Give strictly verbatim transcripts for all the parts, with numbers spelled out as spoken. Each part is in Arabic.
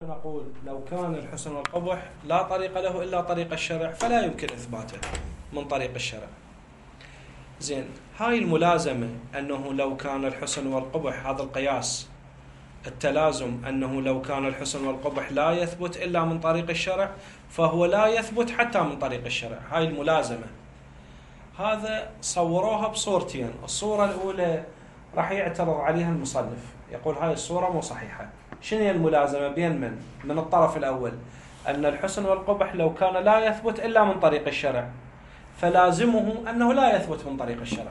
نقول لو كان الحسن والقبح لا طريق له إلا طريق الشرع فلا يمكن إثباته من طريق الشرع. زين، هاي الملازمة أنه لو كان الحسن والقبح، هذا القياس التلازم أنه لو كان الحسن والقبح لا يثبت إلا من طريق الشرع فهو لا يثبت حتى من طريق الشرع. هاي الملازمة هذا صوروها بصورتين. الصورة الأولى راح يعترض عليها المصنف، يقول هاي الصورة مو صحيحة. شنو هي الملازمة بين من؟ من الطرف الأول أن الحسن والقبح لو كان لا يثبت إلا من طريق الشرع فلازمه أنه لا يثبت من طريق الشرع.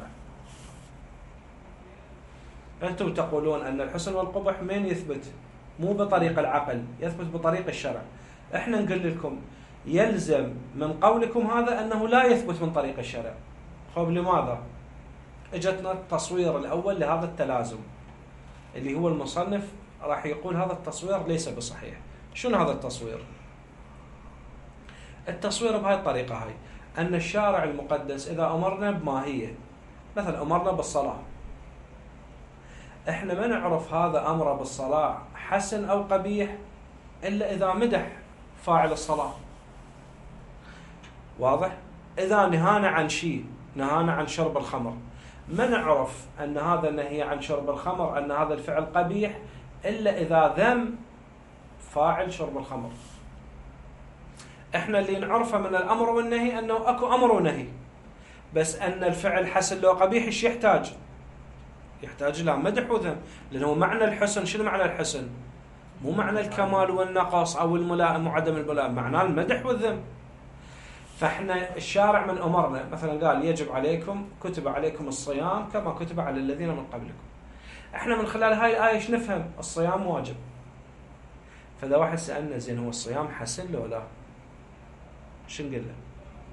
أنتم تقولون أن الحسن والقبح من يثبت؟ مو بطريق العقل، يثبت بطريق الشرع. إحنا نقول لكم يلزم من قولكم هذا أنه لا يثبت من طريق الشرع. خب لماذا؟ اجتنا التصوير الأول لهذا التلازم اللي هو المصنف راح يقول هذا التصوير ليس بصحيح. شنو هذا التصوير؟ التصوير بهاي الطريقة هاي أن الشارع المقدس إذا أمرنا بماهية، مثلا أمرنا بالصلاة، إحنا ما نعرف هذا أمر بالصلاة حسن أو قبيح إلا إذا مدح فاعل الصلاة. واضح؟ إذا نهانا عن شيء، نهانا عن شرب الخمر، ما نعرف أن هذا النهي عن شرب الخمر أن هذا الفعل قبيح إلا إذا ذم فاعل شرب الخمر. إحنا اللي نعرفه من الأمر والنهي أنه أكو أمر ونهي، بس أن الفعل حسن لو قبيح إيش يحتاج؟ يحتاج إلى مدح وذم، لأنه معنى الحسن، شنو معنى الحسن؟ مو معنى الكمال والنقص أو الملائم وعدم الملائم، معناه المدح والذم. فإحنا الشارع من أمرنا مثلا قال يجب عليكم، كتب عليكم الصيام كما كتب على الذين من قبلكم. إحنا من خلال هاي الآية إيش نفهم؟ الصيام واجب. فإذا واحد سألنا زين هو الصيام حسن لو لا؟ شو نقول له؟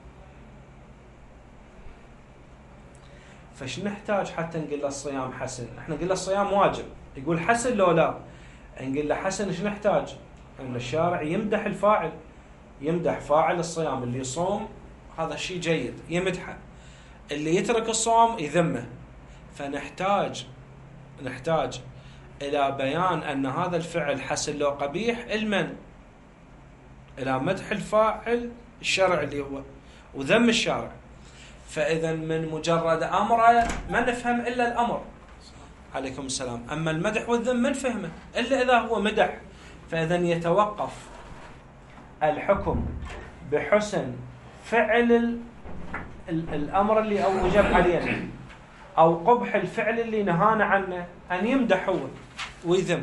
فش نحتاج حتى نقول له الصيام حسن؟ احنا نقول له الصيام واجب، يقول حسن لو لا؟ نقول له حسن. ايش نحتاج؟ ان الشارع يمدح الفاعل، يمدح فاعل الصيام، اللي يصوم هذا شيء جيد يمدحه، اللي يترك الصوم يذمه. فنحتاج نحتاج الى بيان ان هذا الفعل حسن لو قبيح المن الى مدح الفاعل الشرع اللي هو وذم الشارع. فإذا من مجرد أمره ما نفهم إلا الأمر. عليكم السلام. أما المدح والذم ما نفهمه إلا إذا هو مدح. فإذا يتوقف الحكم بحسن فعل ال ال الأمر اللي أوجب علينا أو قبح الفعل اللي نهانا عنه أن يمدح هو ويذم.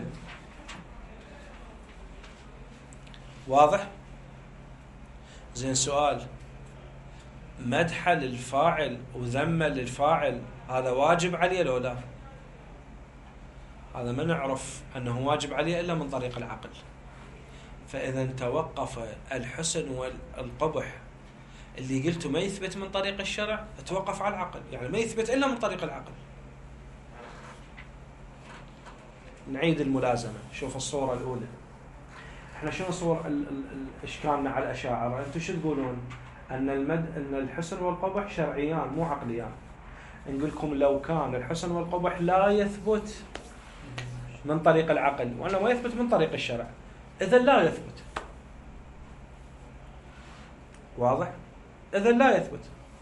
واضح؟ زين، سؤال: مدح للفاعل وذم للفاعل هذا واجب عليه لو لا؟ هذا ما نعرف أنه واجب عليه إلا من طريق العقل. فإذا توقف الحسن والقبح اللي قلته ما يثبت من طريق الشرع، توقف على العقل، يعني ما يثبت إلا من طريق العقل. نعيد الملازمة. شوف الصورة الأولى. احنا شنو صور إشكالنا على الأشاعرة؟ أنتم شو تقولون؟ أن المد أن الحسن والقبح شرعيان مو عقليان. نقول لكم لو كان الحسن والقبح لا يثبت من طريق العقل وأنه ما يثبت من طريق الشرع، إذا لا يثبت. واضح؟ إذا لا يثبت.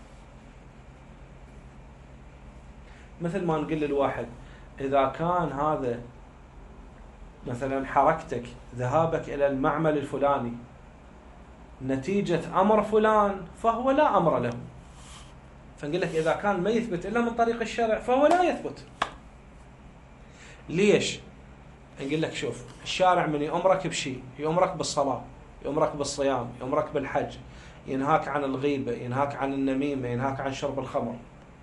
مثل ما نقول للواحد إذا كان هذا مثلا حركتك ذهابك إلى المعمل الفلاني نتيجة أمر فلان فهو لا أمر له. فنقول لك إذا كان ما يثبت إلا من طريق الشرع فهو لا يثبت. ليش؟ نقول لك شوف، الشارع من يأمرك بشيء، يأمرك بالصلاة، يأمرك بالصيام، يأمرك بالحج، ينهاك عن الغيبة، ينهاك عن النميمة، ينهاك عن شرب الخمر.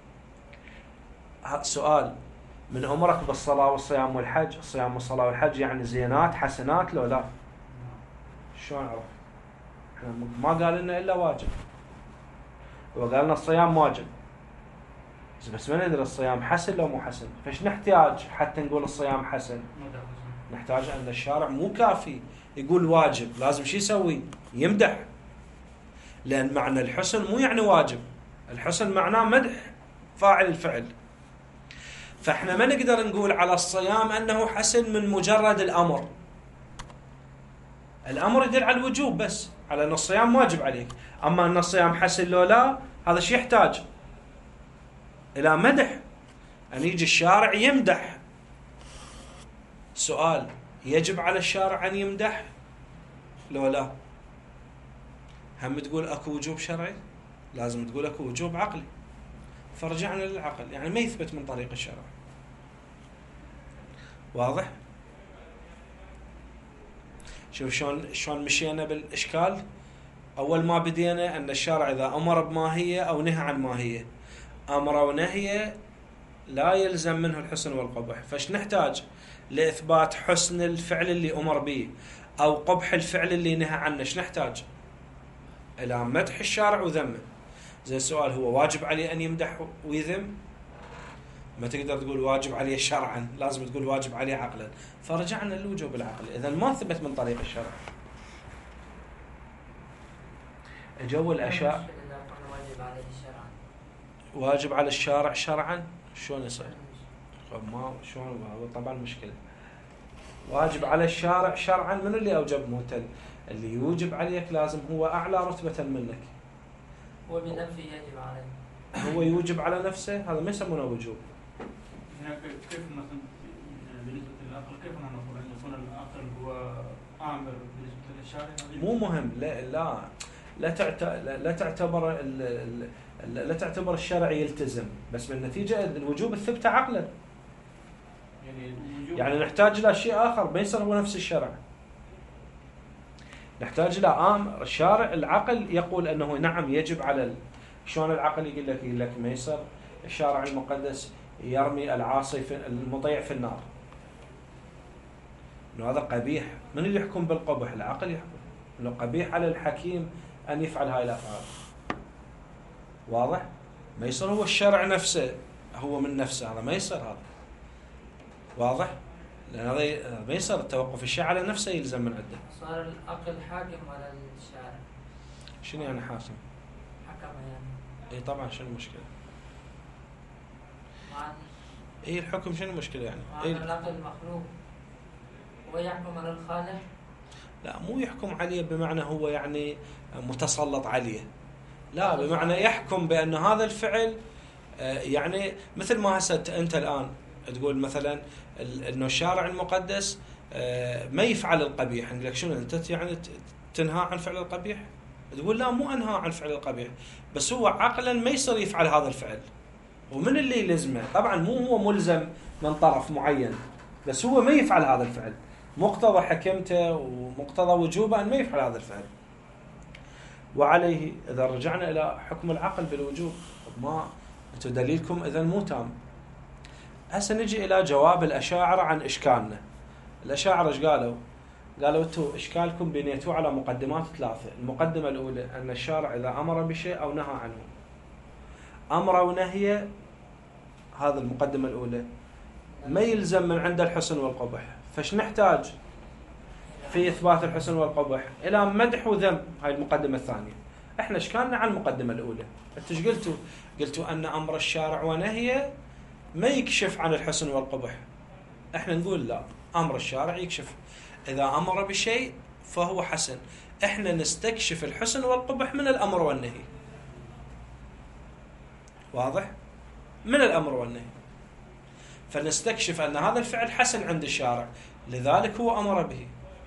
سؤال: من أمرك بالصلاة والصيام والحج، الصيام والصلاة والحج يعني زينات حسنات لو لا؟ شلون نعرف؟ ما قال لنا إلا واجب، وقال لنا الصيام واجب، بس ما ندري الصيام حسن لو مو حسن. فايش نحتاج حتى نقول الصيام حسن؟ نحتاج أن الشارع مو كافي يقول واجب، لازم شو يسوي؟ يمدح. لأن معنى الحسن مو يعني واجب، الحسن معناه مدح فاعل الفعل. فاحنا ما نقدر نقول على الصيام أنه حسن من مجرد الأمر، الأمر يدل على الوجوب بس، على أن الصيام واجب عليك. أما أن الصيام حسن لو لا، هذا شيء يحتاج إلى مدح، أن يجي الشارع يمدح. سؤال: يجب على الشارع أن يمدح لو لا؟ هم تقول أكو وجوب شرعي، لازم تقول أكو وجوب عقلي. فرجعنا للعقل، يعني ما يثبت من طريق الشرع. واضح؟ شوف شلون شلون مشينا بالإشكال. أول ما بدينا أن الشارع إذا أمر بماهية أو نهى عن ماهية، أمر ونهي لا يلزم منه الحسن والقبح، فاش نحتاج لإثبات حسن الفعل اللي أمر به أو قبح الفعل اللي نهى عنه؟ ايش نحتاج؟ إلى مدح الشارع وذمه. زي السؤال: هو واجب عليه أن يمدح ويذم؟ ما تقدر تقول واجب عليه شرعا، لازم تقول واجب عليه عقلا. فرجعنا للوجوب العقلي، إذا ما ثبت من طريق الشرع. جو الأشياء واجب على الشارع شرعا، شلون يصير؟ ما شلون؟ طبعا مشكلة. واجب على الشارع شرعا، من اللي أوجب؟ موتل اللي يوجب عليك لازم هو أعلى رتبة منك. هو بنفسه يجب عليه، هو يوجب على نفسه، هذا ما يسمونه وجوب. كيف مثلا بالنسبة للعقل، كيف نقول أن يكون العقل هو آمر بالنسبة للشارع؟ مو مهم. لا لا لا لا تعتبر لا تعتبر الشرع يلتزم، بس بالنتيجة الوجوب الثبت عقلا. يعني, يعني نحتاج إلى شيء آخر ما يصير هو نفس الشرع. نحتاج إلى آمر الشارع. العقل يقول أنه نعم يجب على ال... شلون العقل يقول لك؟ يقول لك ما يصير الشارع المقدس يرمي العاصي في المطيع في النار، إنه هذا قبيح. من اللي يحكم بالقبح؟ العقل يحكم إنه قبيح على الحكيم أن يفعل هاي الأفعال. واضح؟ ما يصير هو الشرع نفسه هو من نفسه، هذا ما يصير. هذا واضح؟ لأن هذا ما يصير التوقف الشيء على نفسه يلزم من عنده. صار العقل حاكم على الشارع. شنو يعني حاكم؟ حكم يعني. اي طبعا، شنو المشكلة؟ معنى اي الحكم شنو المشكلة يعني؟ معنى العقل مخلوق ويحكم على الخالق؟ لا، مو يحكم عليه بمعنى هو يعني متسلط عليه، لا، بمعنى يحكم بأن هذا الفعل يعني مثل ما هسه أنت الآن تقول مثلا إنه الشارع المقدس ما يفعل القبيح. نقول لك شنو أنت يعني تنهى عن فعل القبيح؟ تقول لا، مو أنهى عن فعل القبيح، بس هو عقلا ما يصير يفعل هذا الفعل. ومن اللي يلزمه؟ طبعا مو هو ملزم من طرف معين، بس هو ما يفعل هذا الفعل. مقتضى حكمته ومقتضى وجوبه أن ما يفعل هذا الفعل. وعليه إذا رجعنا إلى حكم العقل بالوجوب، ما أنتم دليلكم إذن مو تام. هسه نجي إلى جواب الأشاعرة عن إشكالنا. الأشاعرة إيش قالوا؟ قالوا أنتم إشكالكم بنيتوه على مقدمات ثلاثة. المقدمة الأولى أن الشارع إذا أمر بشيء أو نهى عنه، أمر ونهي، هذا المقدمة الأولى، ما يلزم من عند الحسن والقبح. فاش نحتاج في إثبات الحسن والقبح؟ إلى مدح وذم. هاي المقدمة الثانية. إحنا إشكالنا على المقدمة الأولى. أنتوا إيش قلتوا؟ قلتوا أن أمر الشارع ونهي ما يكشف عن الحسن والقبح. إحنا نقول لا، أمر الشارع يكشف. إذا أمر بشيء فهو حسن. إحنا نستكشف الحسن والقبح من الأمر والنهي. واضح؟ من الأمر والنهي. فنستكشف أن هذا الفعل حسن عند الشارع، لذلك هو أمر به.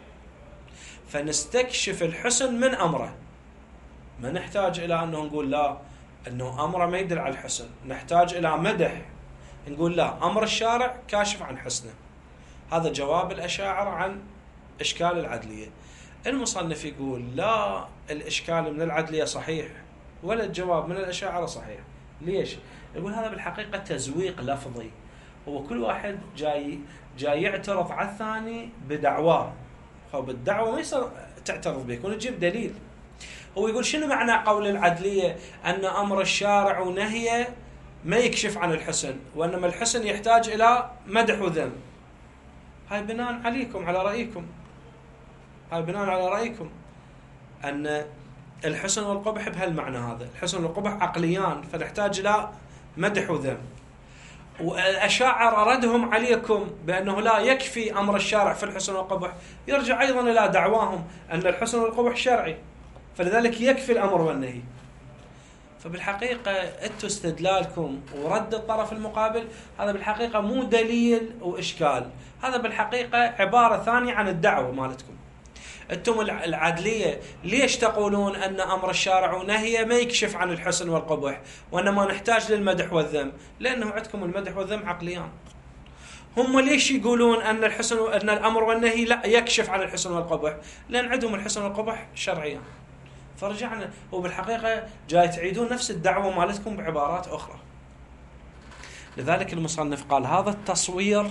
فنستكشف الحسن من أمره. ما نحتاج إلى أنه نقول لا، أنه أمره ما يدل على الحسن. نحتاج إلى مدح، نقول لا، أمر الشارع كاشف عن حسنه. هذا جواب الأشاعرة عن إشكال العدلية. المصنف يقول لا، الإشكال من العدلية صحيح، ولا الجواب من الأشاعرة صحيح. ليش؟ يقول هذا بالحقيقة تزويق لفظي. هو كل واحد جاي جاي يعترض على الثاني بدعواه، فبالدعوة ما يصير تعترض به، يكون تجيب دليل. هو يقول شنو معنى قول العدلية أن أمر الشارع ونهيه ما يكشف عن الحسن، وإنما الحسن يحتاج إلى مدح وذم؟ هاي بناء عليكم، على رأيكم. هاي بناء على رأيكم أن الحسن والقبح بهالمعنى هذا. الحسن والقبح عقليان، فنحتاج إلى مدح وذم. والأشاعرة ردهم عليكم بأنه لا يكفي أمر الشارع في الحسن والقبح يرجع أيضا إلى دعواهم أن الحسن والقبح شرعي، فلذلك يكفي الأمر والنهي. فبالحقيقة أنتم استدلالكم ورد الطرف المقابل هذا بالحقيقة مو دليل وإشكال، هذا بالحقيقة عبارة ثانية عن الدعوة مالتكم. أنتم العدلية ليش تقولون أن أمر الشارع ونهيه ما يكشف عن الحسن والقبح وأن ما نحتاج للمدح والذم؟ لأنه عندكم المدح والذم عقليان. هم ليش يقولون أن الحسن أن الأمر والنهي لا يكشف عن الحسن والقبح؟ لأن عندهم الحسن والقبح شرعيا. فرجعنا وبالحقيقة جاي تعيدون نفس الدعوة مالتكم بعبارات أخرى. لذلك المصنف قال هذا التصوير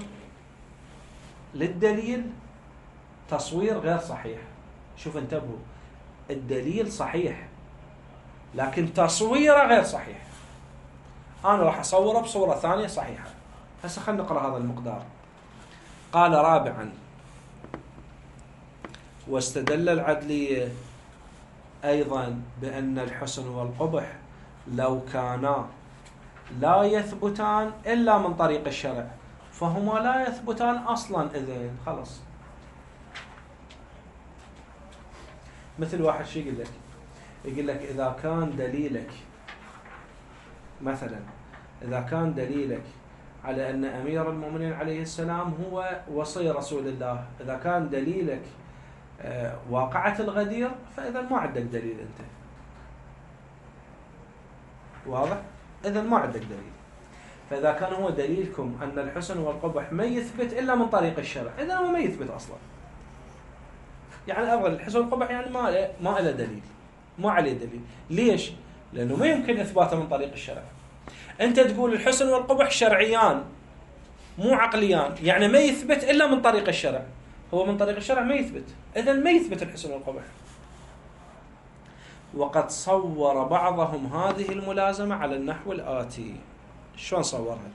للدليل تصوير غير صحيح. شوف انتبهوا، الدليل صحيح لكن تصويره غير صحيح. أنا راح أصوره بصورة ثانية صحيحة. هسه خلينا نقرأ هذا المقدار. قال رابعا: واستدل العدلية أيضا بأن الحسن والقبح لو كانا لا يثبتان إلا من طريق الشرع فهما لا يثبتان أصلا. إذن خلص، مثل واحد شي يقول لك يقول لك إذا كان دليلك مثلا إذا كان دليلك على أن أمير المؤمنين عليه السلام هو وصي رسول الله، إذا كان دليلك آه واقعة الغدير فإذا ما عندك دليل أنت. واضح؟ إذا ما عندك دليل. فإذا كان هو دليلكم أن الحسن والقبح ما يثبت إلا من طريق الشرع، إذا هو ما يثبت أصلا. يعني أفضل الحسن والقبح يعني ما ما له دليل، ما عليه دليل. ليش؟ لأنه ما يمكن إثباته من طريق الشرع. أنت تقول الحسن والقبح شرعيان مو عقليان، يعني ما يثبت إلا من طريق الشرع. هو من طريق الشرع ما يثبت، إذا ما يثبت الحسن والقبح. وقد صور بعضهم هذه الملازمة على النحو الآتي. شلون صورها؟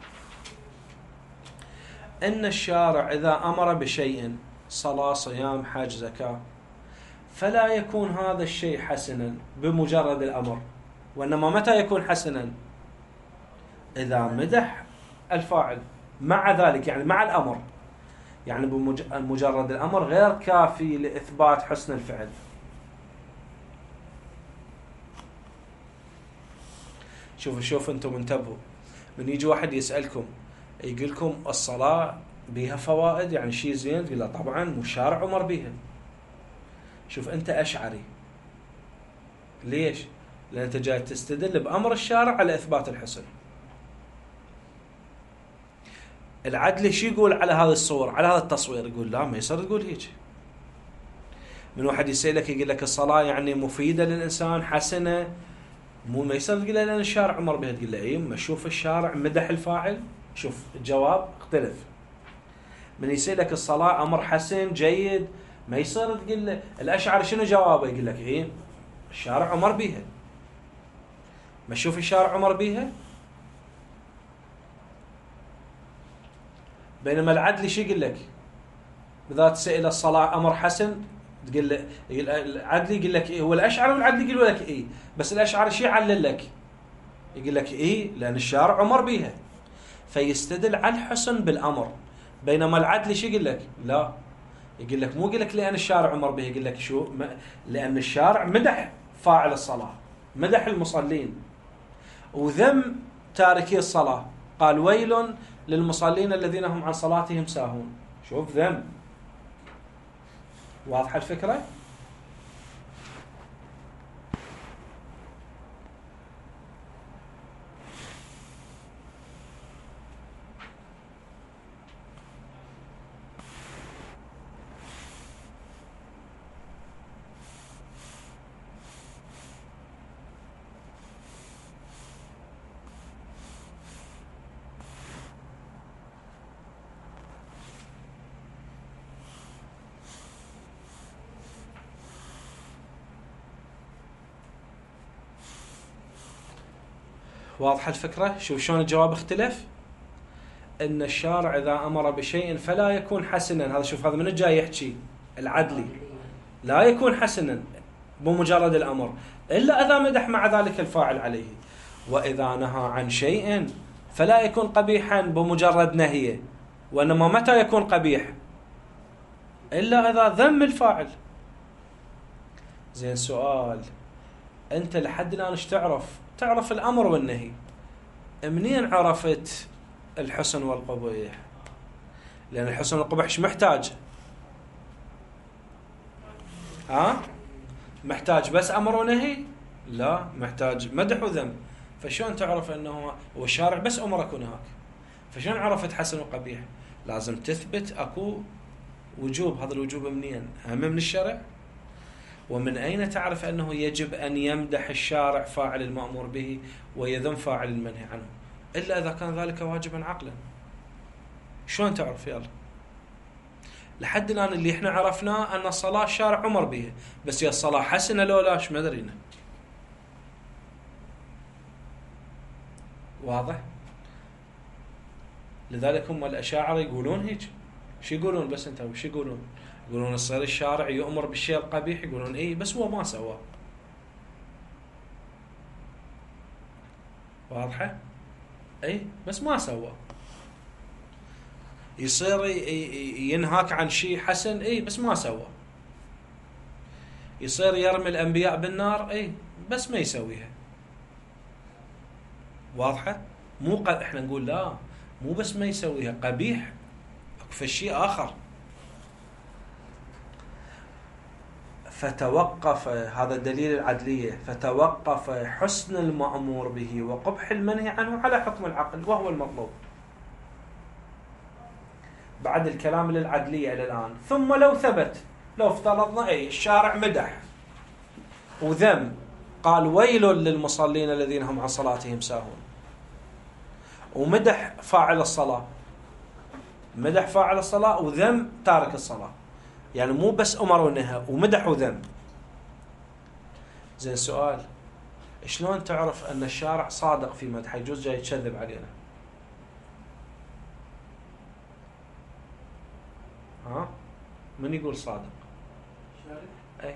إن الشارع إذا أمر بشيء صلاة صيام حج زكاة فلا يكون هذا الشيء حسنا بمجرد الأمر، وإنما متى يكون حسنا؟ إذا مدح الفاعل مع ذلك، يعني مع الأمر. يعني بمجرد الأمر غير كافي لإثبات حسن الفعل. شوفوا شوفوا أنتم انتبهوا، من يجي واحد يسألكم يقول لكم الصلاة بيها فوائد يعني شيء زين، تقول له طبعا مو الشارع أمر بيها. شوف أنت أشعري، ليش؟ لأن أنت جاي تستدل بأمر الشارع على إثبات الحسن. العدل شو يقول على هذا الصور على هذا التصوير؟ يقول لا ما يصير تقول هيك. من واحد يسألك يقول لك الصلاة يعني مفيدة للإنسان حسنة، مو ما يصير تقول له لأن الشارع أمر بها. تقول له إيه ما شوف الشارع مدح الفاعل. شوف الجواب اختلف. من يسألك الصلاة أمر حسن جيد، ما يصير تقول له الأشعري شنو جوابه؟ يقول لك إيه الشارع أمر بها. ما شوف الشارع أمر بها. بينما العدل شو يقول لك؟ إذا تسأل الصلاة أمر حسن تقول له العدل يقول لك إيه، هو الأشعري والعدل يقول لك إيه، بس الأشعري شو يعلل لك؟ يقول لك إيه لأن الشارع أمر بها، فيستدل على الحسن بالأمر. بينما العدل شو يقول لك؟ لا، يقول لك مو يقول لك لأن الشارع أمر به، يقول لك شو؟ لأن الشارع مدح فاعل الصلاة، مدح المصلين وذم تاركي الصلاة. قال ويل للمصلين الذين هم عن صلاتهم ساهون. شوف ذم. واضحة الفكرة؟ واضحة الفكرة؟ شوف شلون الجواب اختلف. ان الشارع اذا امر بشيء فلا يكون حسنا، هذا شوف هذا من الجاي يحكي العدلي، لا يكون حسنا بمجرد الامر الا اذا مدح مع ذلك الفاعل عليه. واذا نهى عن شيء فلا يكون قبيحا بمجرد نهيه، وإنما متى يكون قبيح؟ إلا إذا ذم الفاعل. زين سؤال، أنت لحد الآن إيش تعرف؟ تعرف الأمر والنهي. منين عرفت الحسن والقبيح؟ لأن الحسن والقبيح إيش محتاج؟ ها؟ محتاج بس أمر ونهي؟ لا، محتاج مدح وذم. فشون تعرف أنه والشارع بس أمرك ونهاك؟ فشون عرفت حسن وقبيح؟ لازم تثبت أكو وجوب. هذا الوجوب منين؟ هم من الشرع. ومن أين تعرف أنه يجب أن يمدح الشارع فاعل المأمور به ويذم فاعل المنهي عنه؟ إلا إذا كان ذلك واجبا عقلا. شلون تعرف؟ يلا لحد الآن اللي احنا عرفناه أن الصلاة الشارع أمر به، بس يا الصلاة حسنة لو لاش ما درينا. واضح؟ لذلك هم الأشاعرة يقولون هيك. شو يقولون؟ بس انت وش يقولون؟ يقولون الصير الشارع يؤمر بالشيء القبيح، يقولون ايه بس هو ما سواه. واضحة؟ اي بس ما سواه. يصير ينهاك عن شيء حسن، اي بس ما سواه. يصير يرمي الأنبياء بالنار، اي بس ما يسويها. واضحة؟ مو ق... احنا نقول لا، مو بس ما يسويها، قبيح في شيء آخر. فتوقف، هذا دليل العدلية، فتوقف حسن المأمور به وقبح المنهي عنه على حكم العقل، وهو المطلوب. بعد الكلام للعدلية إلى الآن. ثم لو ثبت، لو افترضنا أي الشارع مدح وذم، قال ويل للمصلين الذين هم عن صلاتهم ساهون، ومدح فاعل الصلاة، مدح فاعل الصلاة وذم تارك الصلاة، يعني مو بس أمر ونهى، ومدح وذم. زين سؤال، شلون تعرف أن الشارع صادق في مدح؟ يجوز جاي يتشذب علينا. ها؟ من يقول صادق؟ أي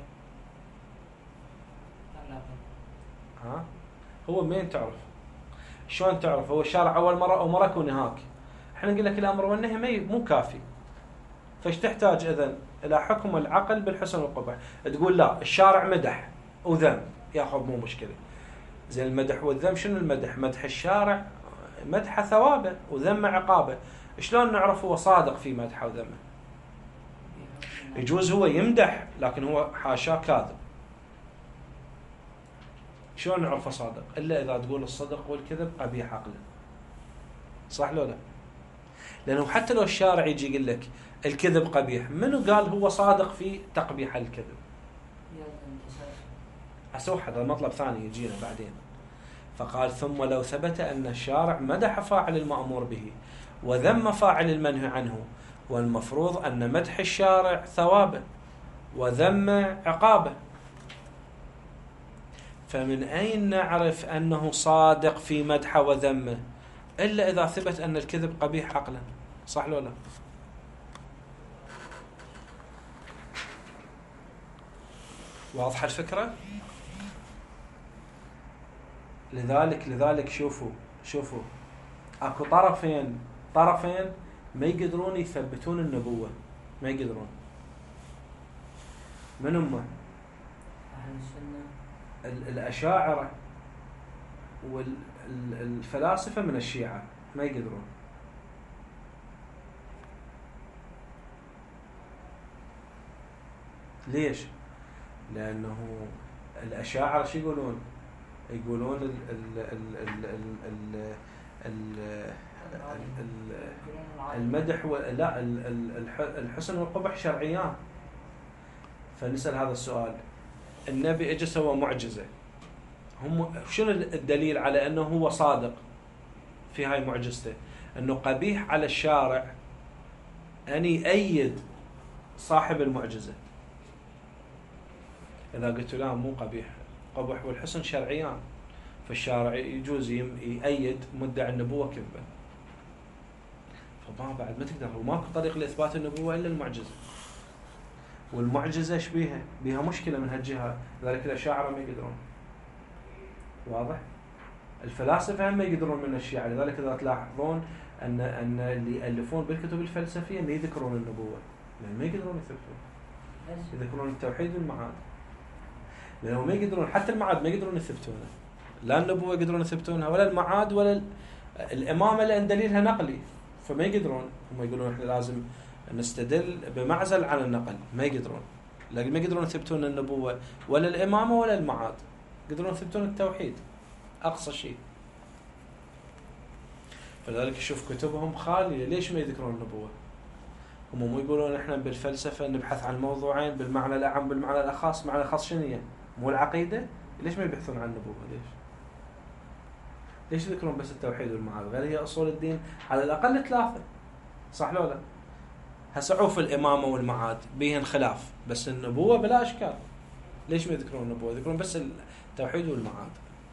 ها؟ هو مين تعرف؟ شلون تعرف؟ هو الشارع أول مرة أمرك ونهاك، احنا نقول لك الأمر والنهي مو كافي، فايش تحتاج إذن؟ إلى حكم العقل بالحسن والقبح. تقول لا الشارع مدح وذم، ياخذ مو مشكلة. زين المدح والذم شنو المدح؟ مدح الشارع مدح ثوابه وذم عقابه. شلون نعرف هو صادق في مدحه وذمه؟ يجوز هو يمدح لكن هو حاشاه كاذب. شلون نعرفه صادق؟ إلا إذا تقول الصدق والكذب قبيح عقلا. صح لو لا؟ لأنه حتى لو الشارع يجي يقول لك الكذب قبيح، منو قال هو صادق في تقبيح الكذب؟ أسوح، هذا مطلب ثاني يجينا بعدين. فقال ثم لو ثبت أن الشارع مدح فاعل المأمور به وذم فاعل المنهي عنه، والمفروض أن مدح الشارع ثوابه وذم عقابه، فمن أين نعرف أنه صادق في مدحه وذمه؟ إلا إذا ثبت أن الكذب قبيح عقلا. صح لو لا؟ واضحة الفكرة؟ لذلك لذلك شوفوا شوفوا اكو طرفين طرفين ما يقدرون يثبتون النبوة، ما يقدرون. من هم؟ الأشاعرة والفلاسفة من الشيعة ما يقدرون. ليش؟ لأنه الأشاعرة شو يقولون؟ يقولون ال ال ال ال ال ال ال المدح لا الحسن والقبح شرعيان. فنسأل هذا السؤال، النبي اجى سوى معجزة، هم شنو الدليل على أنه هو صادق في هاي معجزته؟ أنه قبيح على الشارع أن يأيد صاحب المعجزة. إذا قلت لا مو قبيح، قبح والحسن شرعيان، فالشارع يجوز يأيد مدعي النبوة كذبا. فما بعد ما تقدر، وماكو طريق لإثبات النبوة إلا المعجزة، والمعجزة ايش بيها؟ بيها مشكلة من هالجهة، ذلك الأشاعرة ما يقدرون. واضح؟ الفلاسفة هم يقدرون من الشيعة، لذلك إذا تلاحظون أن أن اللي يألفون بالكتب الفلسفية ما يذكرون النبوة، لأن ما يقدرون يثبتون، يذكرون التوحيد والمعاد، لأنهم ما يقدرون حتى المعاد ما يقدرون يثبتونه، لا النبوة يقدرون يثبتونها ولا المعاد ولا الإمامة لأن دليلها نقلي، فما يقدرون. هم يقولون إحنا لازم نستدل بمعزل عن النقل، ما يقدرون، لكن ما يقدرون يثبتون النبوة ولا الإمامة ولا المعاد، يقدرون يثبتون التوحيد أقصى شيء. فلذلك شوف كتبهم خالية، ليش ما يذكرون النبوة؟ هم مو يقولون إحنا بالفلسفة نبحث عن موضوعين بالمعنى الأعم بالمعنى الأخص، معنى الأخص شنو هي؟ مو العقيدة؟ ليش ما يبحثون عن النبوة؟ ليش؟ ليش يذكرون بس التوحيد والمعاد؟ غير هي أصول الدين على الأقل ثلاثة، صح لو لا؟ هسعوف الإمامة والمعاد بيهن خلاف، بس النبوة بلا أشكال. ليش ما يذكرون النبوة؟ يذكرون بس التوحيد والمعاد.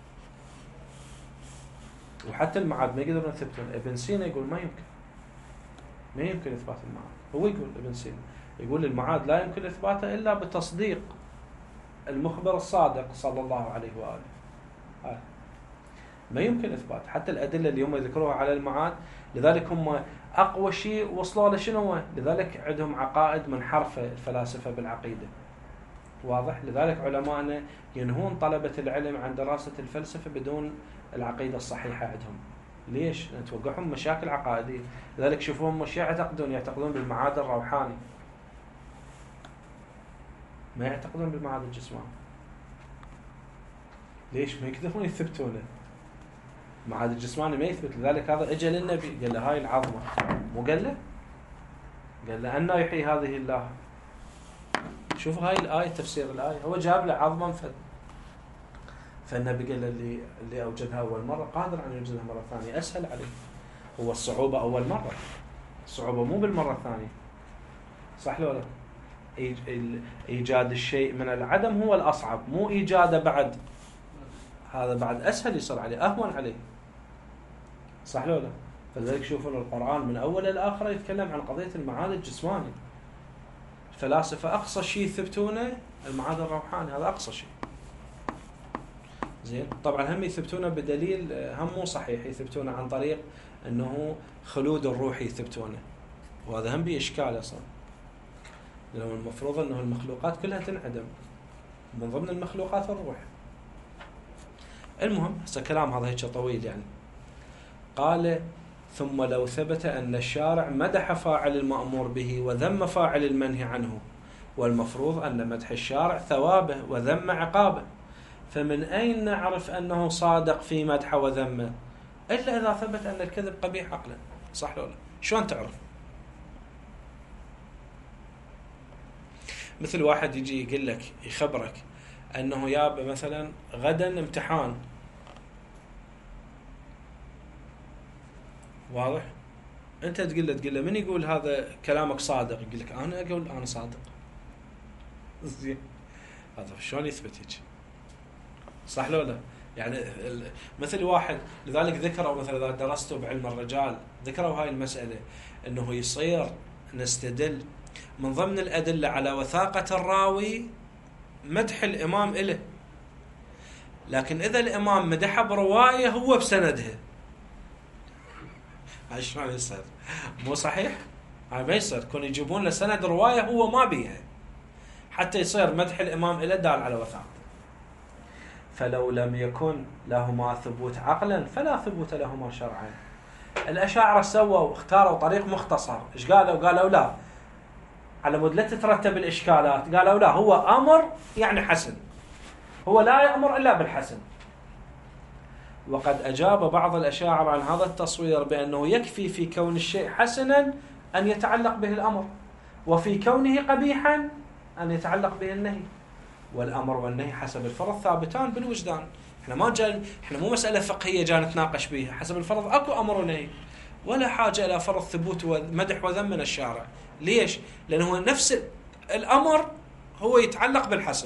وحتى المعاد ما يقدرون يثبتون. ابن سينا يقول ما يمكن، ما يمكن إثبات المعاد. هو يقول ابن سينا يقول المعاد لا يمكن إثباته إلا بتصديق المخبر الصادق صلى الله عليه وآله. آه. ما يمكن إثبات حتى الأدلة اللي هم يذكروها على المعاد، لذلك هم أقوى شيء وصلوا له شنو؟ لذلك عندهم عقائد منحرفة الفلاسفة بالعقيدة، واضح؟ لذلك علماءنا ينهون طلبة العلم عن دراسة الفلسفة بدون العقيدة الصحيحة عندهم. ليش؟ لأن توقعهم مشاكل عقائدية. لذلك شوفوهم مش يعتقدون يعتقدون بالمعاد الروحاني، ما يعتقدون بالمعاد الجسماني. ليش؟ ما يقدرون يثبتونه. المعاد الجسماني ما يثبت. لذلك هذا اجى للنبي قال له هاي العظمة، مو قال له؟ قال له أن يحيي هذه الله. شوف هاي الآية، تفسير الآية، هو جاب له عظما فد. فالنبي قال له اللي اللي أوجدها أول مرة قادر أن يوجدها مرة ثانية، أسهل عليه. هو الصعوبة أول مرة، الصعوبة مو بالمرة الثانية، صح لو لا؟ إيجاد الشيء من العدم هو الأصعب، مو إيجاده بعد، هذا بعد أسهل يصير عليه، أهون عليه، صح لو لا؟ فلذلك شوفون القرآن من أول لآخر يتكلم عن قضية المعاد الجسماني. الفلاسفة أقصى شيء يثبتونه المعاد الروحاني، هذا أقصى شيء. زين، طبعا هم يثبتونه بدليل هم مو صحيح، يثبتونه عن طريق أنه خلود الروح يثبتونه، وهذا هم بإشكال أصلا، لأنه المفروض أنه المخلوقات كلها تنعدم، من ضمن المخلوقات الروح. المهم هسه كلام هذا هيك طويل يعني. قال ثم لو ثبت أن الشارع مدح فاعل المأمور به وذم فاعل المنهي عنه، والمفروض أن مدح الشارع ثوابه وذم عقابه، فمن أين نعرف أنه صادق في مدحه وذمه إلا إذا ثبت أن الكذب قبيح عقلا، صح ولا لا؟ شلون تعرف؟ مثل واحد يجي يقول لك يخبرك أنه ياب مثلا غدا امتحان، واضح؟ أنت تقول له تقول له من يقول هذا كلامك صادق؟ يقول لك أنا أقول أنا صادق. زين، هذا شلون يثبت هيك؟ صح لو لا؟ يعني مثل واحد، لذلك ذكروا مثلا إذا درستوا بعلم الرجال ذكروا هاي المسألة، أنه يصير نستدل من ضمن الأدلة على وثاقة الراوي مدح الإمام إله، لكن إذا الإمام مدحه برواية هو بسندها، هاي شلون يصير؟ مو صحيح؟ هاي ما يصير، كون يجيبون له سند رواية هو ما بيها حتى يصير مدح الإمام إله دال على وثاقته. فلو لم يكن لهما ثبوت عقلا فلا ثبوت لهما شرعا. الأشاعرة سووا اختاروا طريق مختصر، ايش قالوا؟ قالوا لا، على مود لا تترتب الإشكالات، قالوا لا، هو أمر يعني حسن، هو لا يأمر إلا بالحسن. وقد أجاب بعض الأشاعرة عن هذا التصوير بأنه يكفي في كون الشيء حسنا أن يتعلق به الأمر، وفي كونه قبيحا أن يتعلق به النهي، والأمر والنهي حسب الفرض ثابتان بالوجدان. احنا ما جاء، احنا مو مسألة فقهية جاء نتناقش بيها، حسب الفرض أكو أمر ونهي، ولا حاجة إلى فرض ثبوت ومدح وذم من الشارع. ليش؟ لأنه نفس الأمر هو يتعلق بالحسن.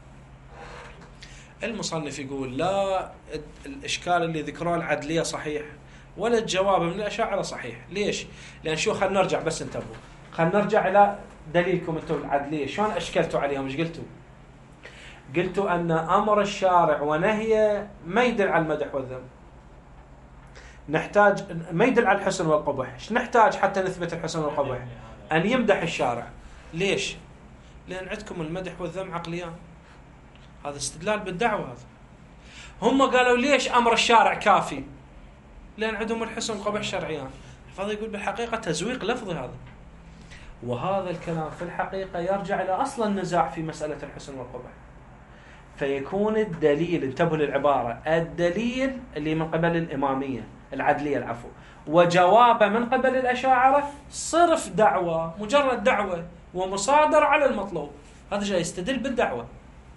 المصنف يقول لا، الإشكال اللي ذكروه العدلية صحيح، ولا الجواب من الأشاعرة صحيح. ليش؟ لأن شو، خلنا نرجع بس انتبهوا، خلنا نرجع إلى دليلكم انتم العدلية، شلون أشكلتوا عليهم؟ ايش قلتوا؟ قلتوا أن أمر الشارع ونهيه ما يدل على المدح والذم، نحتاج ما يدل على الحسن والقبح. ايش نحتاج حتى نثبت الحسن والقبح؟ أن يمدح الشارع. ليش؟ لأن عندكم المدح والذم عقليان. هذا استدلال بالدعوة. هذا هم قالوا ليش أمر الشارع كافي؟ لأن عندهم الحسن والقبح شرعيان. فهذا يقول بالحقيقة تزويق لفظي هذا. وهذا الكلام في الحقيقة يرجع إلى أصل النزاع في مسألة الحسن والقبح. فيكون الدليل، انتبهوا للعبارة، الدليل اللي من قبل الإمامية العدلية العفو، وجوابه من قبل الأشاعرة صرف دعوة، مجرد دعوة ومصادرة على المطلوب. هذا جاي يستدل بالدعوة.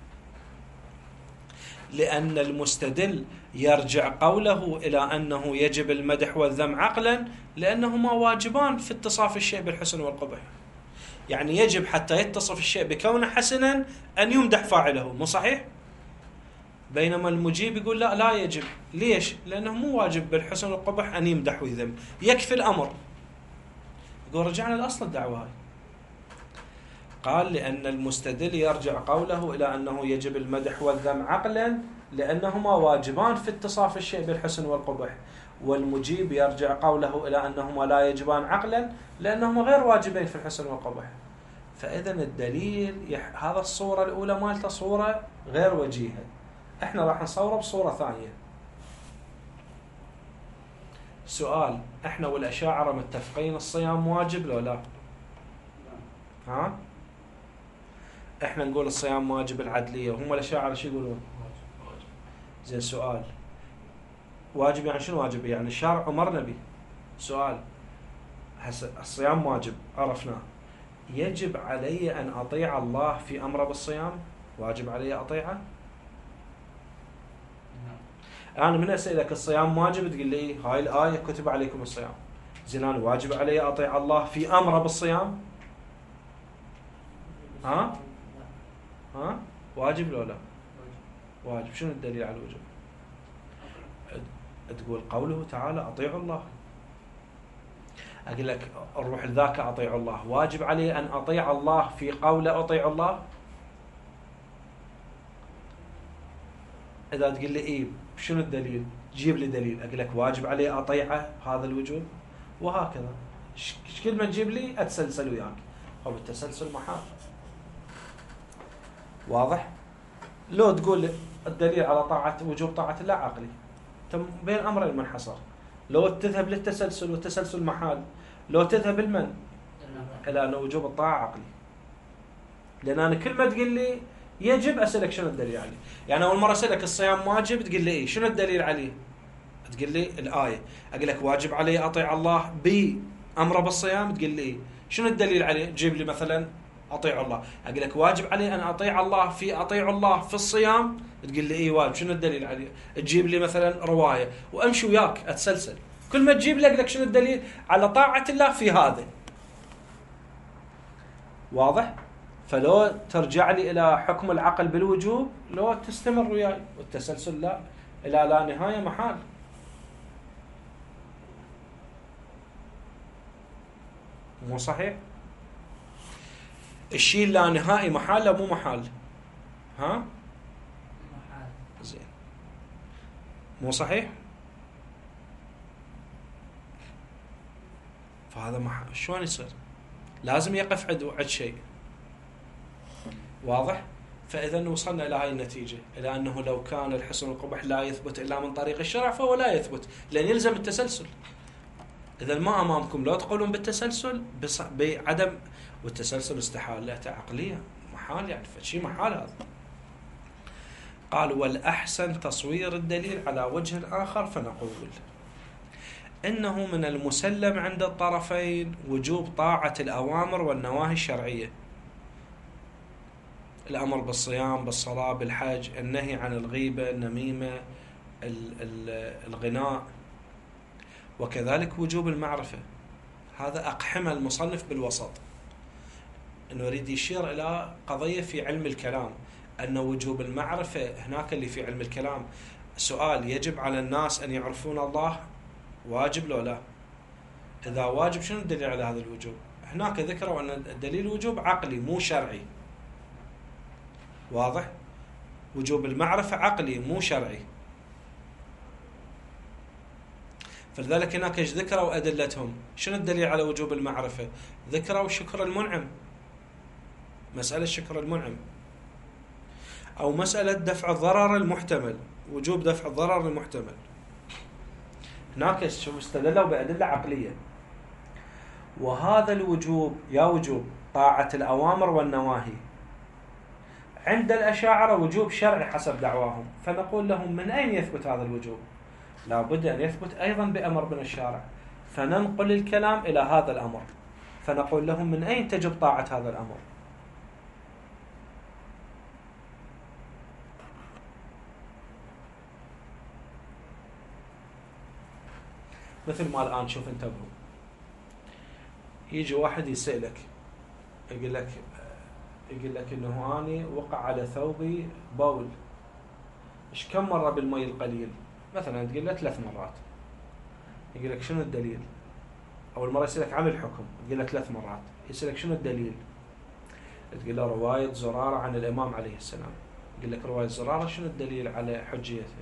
لأن المستدل يرجع قوله إلى أنه يجب المدح والذم عقلا لأنهما واجبان في اتصاف الشيء بالحسن والقبح. يعني يجب حتى يتصف الشيء بكونه حسنا أن يمدح فاعله، مو صحيح؟ بينما المجيب يقول لا لا يجب. ليش؟ لأنه مو واجب بالحسن والقبح أن يمدح ويذم، يكفي الأمر. يقول رجعنا لأصل الدعوة هاي. قال لأن المستدل يرجع قوله إلى أنه يجب المدح والذم عقلا لأنهما واجبان في اتصاف الشيء بالحسن والقبح، والمجيب يرجع قوله إلى أنهما لا يجبان عقلا لأنهما غير واجبين في الحسن والقبح. فإذا الدليل يح... هذا الصورة الأولى مالته صورة غير وجيهة، احنا راح نصوره بصورة ثانية. سؤال، احنا والأشاعرة متفقين الصيام واجب لو لا؟ ها؟ احنا نقول الصيام واجب العدلية، وهم الأشاعرة شو يقولون؟ زين، سؤال، واجب يعني شنو واجب؟ يعني الشارع أمرنا به. سؤال، هسه الصيام واجب عرفناه، يجب علي أن أطيع الله في أمره بالصيام؟ واجب علي أطيعه؟ أنا من أسألك الصيام واجب تقول لي هاي الآية كتب عليكم الصيام. زين، أنا واجب علي أطيع الله في أمره بالصيام؟ ها؟ ها؟ واجب لو لا؟ واجب. شنو الدليل على الوجوب؟ تقول قوله تعالى أطيعوا الله. أقول لك الروح لذاك أطيعوا الله، واجب علي أن أطيع الله في قوله أطيعوا الله؟ إذا تقول لي إيه شنو الدليل؟ جيب لي دليل. أقول لك واجب علي أطيعه، هذا الوجوب. وهكذا ايش كل ما تجيب لي أتسلسل وياك. أو التسلسل محال. واضح؟ لو تقول الدليل على طاعة وجوب طاعة الله عقلي، تم بين أمرين منحصر. لو تذهب للتسلسل والتسلسل محال، لو تذهب المن إلى أن وجوب الطاعة عقلي. لأن أنا كل ما تقول لي يجب أسألك شنو الدليل عليه. يعني أول مرة أسألك الصيام واجب تقول لي إيه شنو الدليل عليه؟ تقول لي الآية. أقول لك واجب علي أطيع الله بأمره بالصيام، تقول لي إيه شنو الدليل عليه؟ تجيب لي مثلا أطيع الله. أقول لك واجب علي أن أطيع الله في أطيع الله في الصيام، تقول لي إيه واجب. شنو الدليل عليه؟ تجيب لي مثلا رواية وأمشي وياك أتسلسل. كل ما تجيب لك لك شنو الدليل على طاعة الله في هذا. واضح؟ فلو ترجع لي إلى حكم العقل بالوجوب لو تستمر وياي، والتسلسل لا إلى لا نهاية محال. مو صحيح؟ الشيء لا نهائي محال لا مو محال؟ ها؟ محال. زين، مو صحيح؟ فهذا محال. شلون يصير؟ لازم يقف عند عند شيء. واضح؟ فإذا وصلنا إلى هاي النتيجة، إلى أنه لو كان الحسن والقبح لا يثبت إلا من طريق الشرع فهو لا يثبت، لأن يلزم التسلسل. إذا ما أمامكم لو تقولون بالتسلسل بعدم، والتسلسل استحالته عقلية محال، يعني فشي محال هذا. قال والأحسن تصوير الدليل على وجه آخر، فنقول إنه من المسلم عند الطرفين وجوب طاعة الأوامر والنواهي الشرعية. الأمر بالصيام، بالصلاة، بالحج، النهي عن الغيبة، النميمة، الغناء، وكذلك وجوب المعرفة. هذا أقحم المصنف بالوسط، أنه يريد يشير إلى قضية في علم الكلام، أن وجوب المعرفة هناك اللي في علم الكلام. سؤال، يجب على الناس أن يعرفون الله، واجب لو لا؟ إذا واجب شنو الدليل على هذا الوجوب؟ هناك ذكروا أن الدليل الوجوب عقلي مو شرعي. واضح؟ وجوب المعرفة عقلي مو شرعي. فلذلك هناك ايش ذكروا أدلتهم؟ شنو الدليل على وجوب المعرفة؟ ذكروا شكر المنعم، مسألة شكر المنعم، أو مسألة دفع الضرر المحتمل، وجوب دفع الضرر المحتمل. هناك شوف استدلوا بأدلة عقلية. وهذا الوجوب يا وجوب طاعة الأوامر والنواهي عند الأشاعرة وجوب شرعي حسب دعواهم، فنقول لهم من أين يثبت هذا الوجوب؟ لا بد أن يثبت أيضا بأمر من الشارع، فننقل الكلام إلى هذا الأمر، فنقول لهم من أين تجب طاعة هذا الأمر؟ مثل ما الآن شوف انتبهوا، يجي واحد يسألك يقول لك يقول لك انه اني وقع على ثوبي بول، ايش كم مره بالمي القليل؟ مثلا تقول له ثلاث مرات. يقول لك شنو الدليل؟ اول مره يسالك عن الحكم تقول له ثلاث مرات، يسالك شنو الدليل؟ تقول له روايه زراره عن الامام عليه السلام. يقول لك روايه زراره شنو الدليل على حجيته؟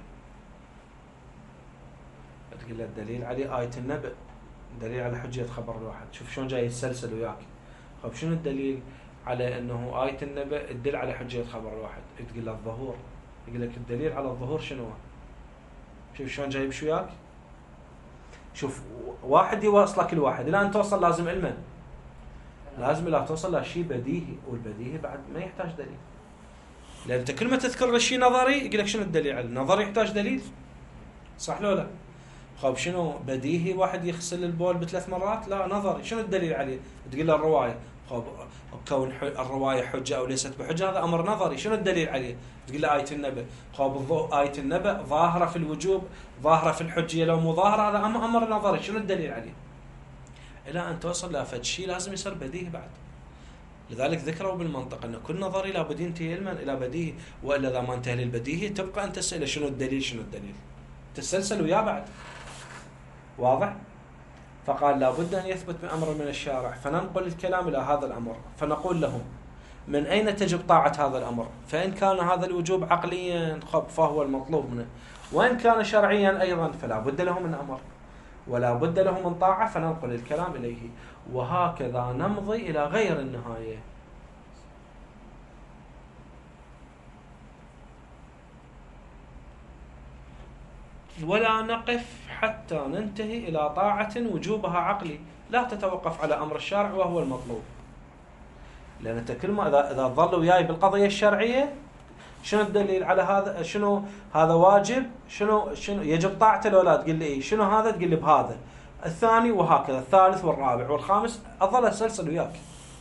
تقول له الدليل عليه آية النبأ، دليل على حجية خبر الواحد. شوف شلون جاي يتسلسل وياك. طيب شنو الدليل على انه آية النبأ تدل على حجية خبر الواحد؟ تقول له الظهور. يقول لك الدليل على الظهور شنو؟ شوف شلون جاي يمشي وياك. شوف واحد يوصلك الواحد، الى ان توصل لازم علما، لازم لا توصل لشيء بديهي، والبديهي بعد ما يحتاج دليل. لان انت كل ما تذكر له شيء نظري يقول لك شنو الدليل عليه؟ النظري يحتاج دليل، صح لو لا؟ خب شنو بديهي واحد يغسل البول بثلاث مرات؟ لا نظري. شنو الدليل عليه؟ تقول له الروايه. خب كون الروايه حجه او ليست بحجه هذا امر نظري. شنو الدليل عليه؟ تقول له آية النبأ. خب آية النبأ ظاهره في الوجوب، ظاهره في الحجيه، لو مو ظاهره هذا امر نظري. شنو الدليل عليه؟ الى ان توصل لفد شيء لازم يصير بديهي بعد. لذلك ذكروا بالمنطق ان كل نظري لابد ينتهي علما الى بديهي، والا اذا ما انتهى للبديهي تبقى انت تساله شنو الدليل شنو الدليل؟ تسلسل وياه بعد. واضح؟ فقال لابد أن يثبت بأمر من الشارع، فننقل الكلام إلى هذا الأمر، فنقول لهم من أين تجب طاعة هذا الأمر؟ فإن كان هذا الوجوب عقليا خب فهو المطلوب منه، وإن كان شرعيا أيضا فلا بد له من أمر ولا بد له من طاعة، فننقل الكلام إليه. وهكذا نمضي إلى غير النهاية. ولا نقف حتى ننتهي إلى طاعة وجوبها عقلي لا تتوقف على أمر الشارع وهو المطلوب. لأن أنت كل ما إذا إذا ظل وياي بالقضية الشرعية شنو الدليل على هذا؟ شنو هذا واجب؟ شنو شنو يجب طاعته لو لا؟ تقول لي إيه؟ شنو هذا؟ تقول لي بهذا الثاني، وهكذا الثالث والرابع والخامس، أظل أسلسل وياك.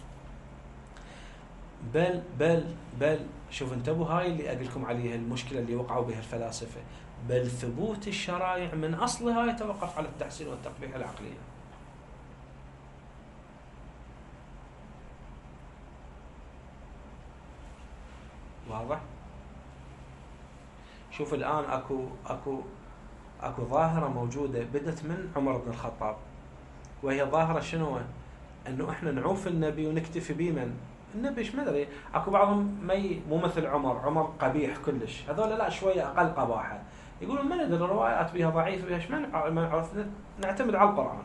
بل بل بل شوف انتبهوا، هاي اللي أقول لكم عليها المشكلة اللي وقعوا بها الفلاسفة. بل ثبوت الشرائع من أصلها يتوقف على التحسين والتقبيح العقلية. واضح؟ شوف الآن أكو أكو أكو ظاهرة موجودة بدت من عمر بن الخطاب، وهي ظاهرة شنو؟ إنه إحنا نعوف النبي ونكتفي به. من النبي إيش مدري، أكو بعضهم مي مو مثل عمر، عمر قبيح كلش، هذول لا شوية أقل قباحة. يقولون ما ندري الروايات بها ضعيفة بها، ايش ما نعرف، نعتمد على القرآن.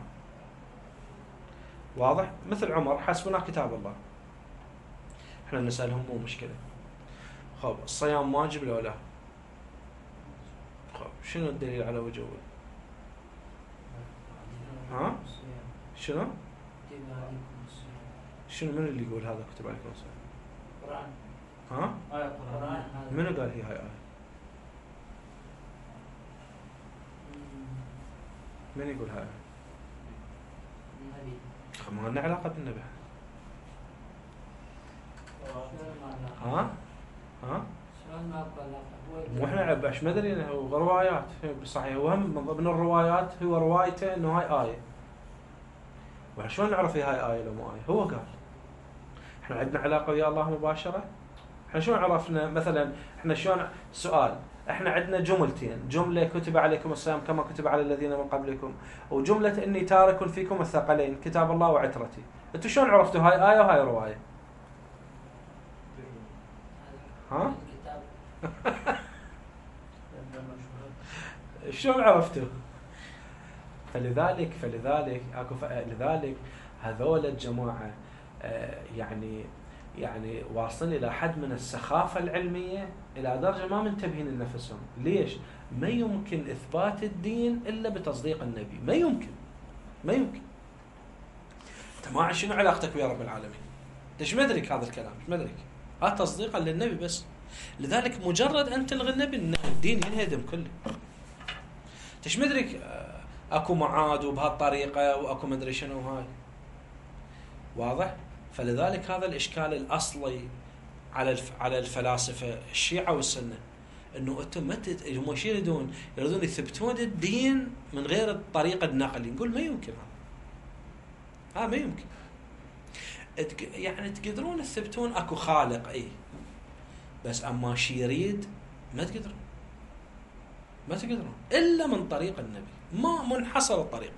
واضح؟ مثل عمر حسبنا كتاب الله. احنا نسألهم مو مشكلة. خب الصيام واجب لو لا؟ خب شنو الدليل على وجوبه؟ ها؟ شنو؟ شنو من اللي يقول هذا كتب عليكم الصيام؟ القرآن. ها؟ آية القرآن. من قال هي هاي آية؟ من يقول هاي؟ النبي. ما لنا علاقة بالنبي. ها؟ ها؟ شلون ما بلغ؟ مو احنا عباش ما ادري هو روايات صحيح، وهم من ضمن الروايات هو روايته انه هاي آية. وشلون نعرف هي هاي آية لو مو آية؟ هو قال. احنا عندنا علاقة ويا الله مباشرة؟ احنا شلون عرفنا مثلا؟ احنا شلون سؤال، احنا عندنا جملتين، جملة كتب عليكم الصيام كما كتب على الذين من قبلكم، وجملة اني تارك فيكم الثقلين كتاب الله وعترتي. انتوا شلون عرفتوا هاي آية وهاي رواية؟ ها؟ شلون عرفتوا؟ فلذلك فلذلك اكو لذلك هذول الجماعه يعني يعني واصلين الى حد من السخافه العلميه الى درجه ما منتبهين لنفسهم. ليش؟ ما يمكن اثبات الدين الا بتصديق النبي، ما يمكن ما يمكن. انت ما شنو علاقتك ويا رب العالمين؟ انت ايش مدرك هذا الكلام؟ ايش مدرك؟ هذا تصديقا للنبي بس. لذلك مجرد ان تلغي النبي الدين ينهدم كله. انت ايش مدرك اكو معاد وبهالطريقه واكو مدري شنو هاي؟ واضح؟ فلذلك هذا الاشكال الاصلي على على الفلاسفه الشيعه والسنه، انه انتم ما هم ايش يريدون؟ يريدون يثبتون الدين من غير الطريقه النقليه. نقول ما يمكن هذا. ها ما يمكن. يعني تقدرون تثبتون اكو خالق اي، بس اما شي يريد ما تقدرون. ما تقدرون الا من طريق النبي، ما منحصر الطريق.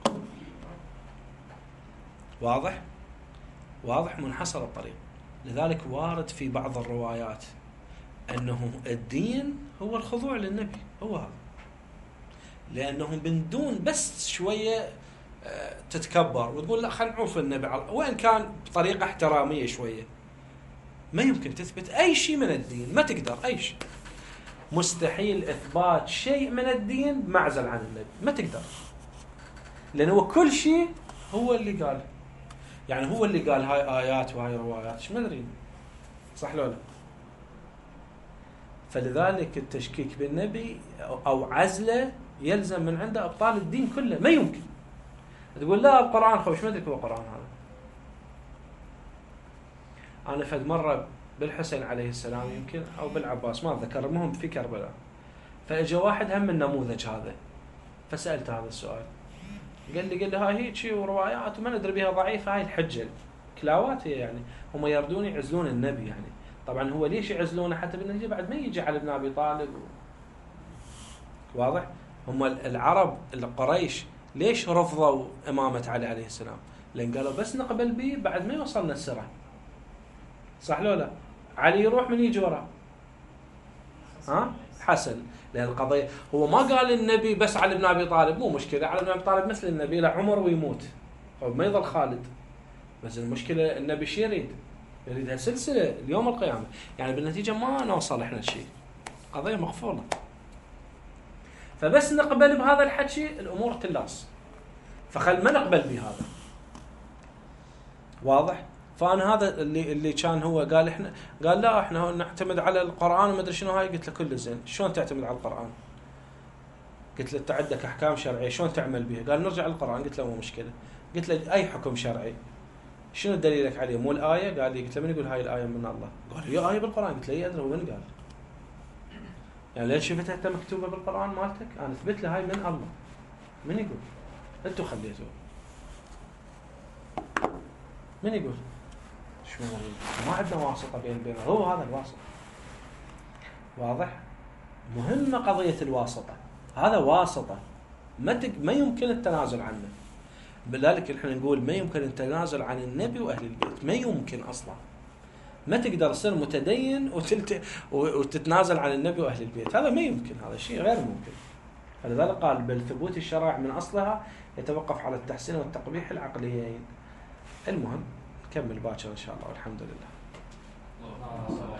واضح؟ واضح منحصر الطريق. لذلك وارد في بعض الروايات انه الدين هو الخضوع للنبي، هو هذا. لانهم من دون بس شويه تتكبر وتقول لا خلينا نعوف النبي، وان كان بطريقه احتراميه شويه، ما يمكن تثبت اي شيء من الدين. ما تقدر اي شيء. مستحيل اثبات شيء من الدين بمعزل عن النبي، ما تقدر. لانه كل شيء هو اللي قال. يعني هو اللي قال هاي آيات وهاي روايات، ايش ما ندري صح لو لا؟ فلذلك التشكيك بالنبي أو عزله يلزم من عنده أبطال الدين كله. ما يمكن تقول لا القرآن خوش، ما أدري هو القرآن هذا. أنا فد مرة بالحسين عليه السلام يمكن أو بالعباس ما أتذكر، المهم في كربلاء، فإجا واحد هم النموذج هذا، فسألت هذا السؤال، قال لي قال لي هاي هيك شيء وروايات وما ندري بها ضعيفة، هاي الحجة كلاوات هي. يعني هم يردون يعزلون النبي. يعني طبعا هو ليش يعزلونه؟ حتى بالنتيجة بعد ما يجي على ابن أبي طالب. واضح؟ هم العرب القريش ليش رفضوا إمامة علي عليه السلام؟ لأن قالوا بس نقبل به بعد ما يوصلنا السرعة. صح لو لا؟ علي يروح من يجي وراه؟ ها؟ حسن. لأن القضية هو ما قال النبي بس علي بن أبي طالب، مو مشكلة، علي بن أبي طالب مثل النبي لا عمر ويموت أو ما يظل خالد. بس المشكلة النبي شي يريد؟ يريد هالسلسلة اليوم القيامة. يعني بالنتيجة ما نوصل إحنا لشيء، قضية مقفولة. فبس نقبل بهذا الحكي الأمور تلاص، فخل ما نقبل بهذا. واضح؟ فأنا هذا اللي اللي كان هو قال إحنا قال لا إحنا نعتمد على القرآن وما أدري شنو هاي. قلت له كل زين، شلون تعتمد على القرآن؟ قلت له أنت عندك أحكام شرعية شلون تعمل بها؟ قال نرجع للقرآن. قلت له مو مشكلة. قلت له أي حكم شرعي شنو دليلك عليه؟ مو الآية؟ قال لي. قلت له من يقول هاي الآية من الله؟ قال هي آية بالقرآن. قلت له إيه أدري هو من قال؟ يعني ليش شفتها أنت مكتوبة بالقرآن مالتك؟ أنا أثبت له هاي من الله. من يقول؟ أنتوا خليتوه. من يقول؟ شو ما عندنا واسطة بين بين هو هذا الواسطة. واضح؟ مهمة قضية الواسطة. هذا واسطة ما تك ما يمكن التنازل عنه. بذلك احنا نقول ما يمكن التنازل عن النبي وأهل البيت، ما يمكن أصلا. ما تقدر تصير متدين وتلت وتتنازل عن النبي وأهل البيت، هذا ما يمكن، هذا شيء غير ممكن. فلذلك قال بل ثبوت الشرائع من أصلها يتوقف على التحسين والتقبيح العقليين. المهم نكمل باكر إن شاء الله والحمد لله.